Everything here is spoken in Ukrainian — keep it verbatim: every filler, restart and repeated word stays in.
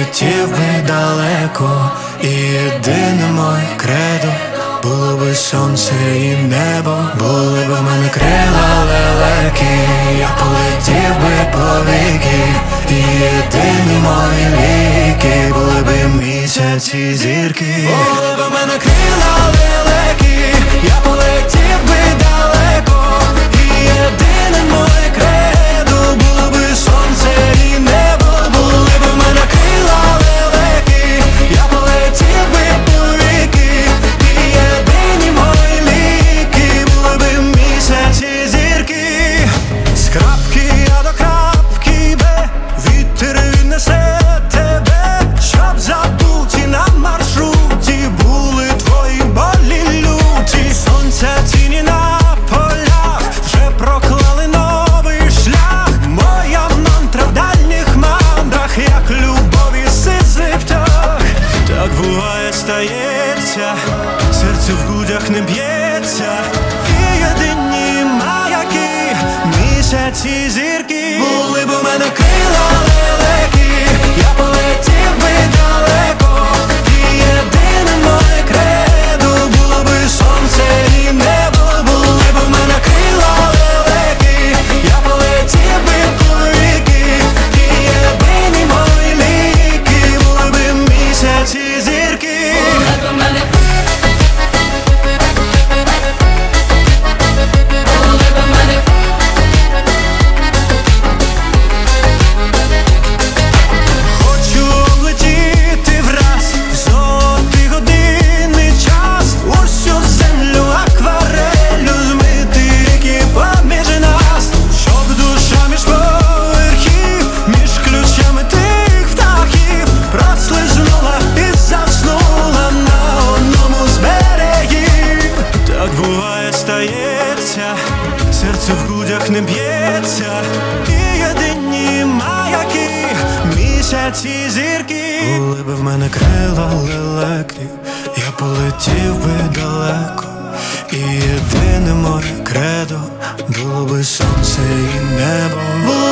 полетів би далеко, і єдине моє кредо було би сонце і небо, були б в мене крила лелеки, я полетів би повіки, і єдині мої ліки були б місяці і зірки. Були б в мене крила лелеки, я полетів би далеко, і єдине моє кредо було би сонце і небо, були б в мене крила лелеки, я полетів би повіки, і єдині мої ліки були б місяці і зірки. З крапки я до крапки Б, вітер віднесе тебе, щоб забуті на маршруті були твої болі люті. Сонця тіні на полях вже проклали новий шлях, моя мантра в дальніх мандрах, як любові сизий птах. Так буває, стається, серце в грудях не б'ється, і єдині маяки, місяці, зірки. Були б у мене крила лелеки, я полетів би далеко, і єдине моє кредо було би сонце і небо, були б у мене крила лелеки, я полетів би повіки, і єдині мої ліки були б місяці, зірки. Хочу облетіти враз золотий годинний час, усю землю акварелю змити ріки поміж нас, щоб душа між поверхів, між ключами тих птахів прослизнула і заснула на одному з берегів. Так буває, стається, серце в грудях не б'ється, і єдині маяки, місяці, зірки. Були б в мене крила лелеки, я полетів би далеко, і єдине моє кредо було би сонце і небо.